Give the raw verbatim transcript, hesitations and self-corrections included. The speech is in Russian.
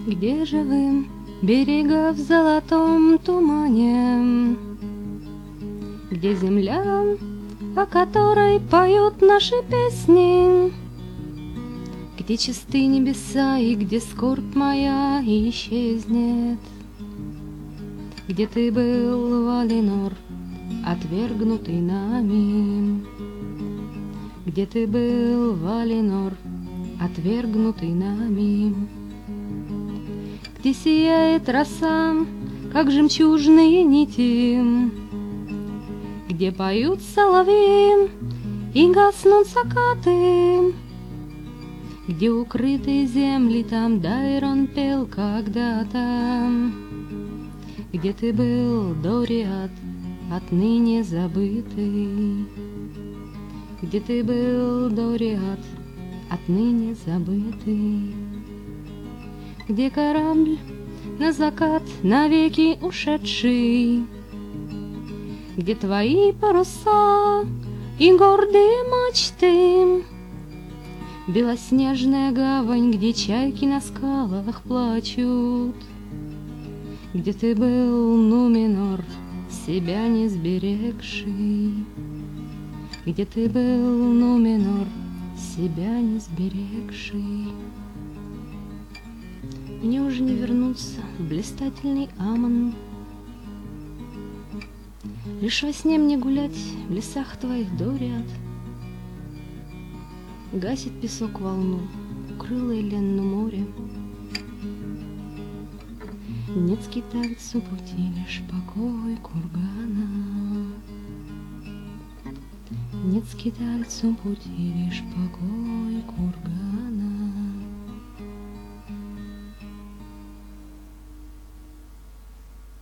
Где же вы, берега в золотом тумане? Где земля, о которой поют наши песни? Где чисты небеса и где скорбь моя исчезнет? Где ты был, Валинор, отвергнутый нами? Где ты был, Валинор, отвергнутый нами? Где сияет роса, как жемчужные нити? Где поют соловьи и гаснут закаты? Где укрытые земли, там Дайрон пел когда-то? Где ты был, Дориат, отныне забытый? Где ты был, Дориат, отныне забытый? Где корабль на закат навеки ушедший? Где твои паруса и гордые мачты? Белоснежная гавань, где чайки на скалах плачут. Где ты был, Нуменор, себя не сберегший? Где ты был, Нуменор, себя не сберегший? Мне уже не вернуться в блистательный Амон. Лишь во сне мне гулять в лесах твоих, Дориат. Гасит песок волну, укрыло Эленну море. Нет скитальцу пути, лишь покой кургана. Нет скитальцу пути, лишь покой кургана.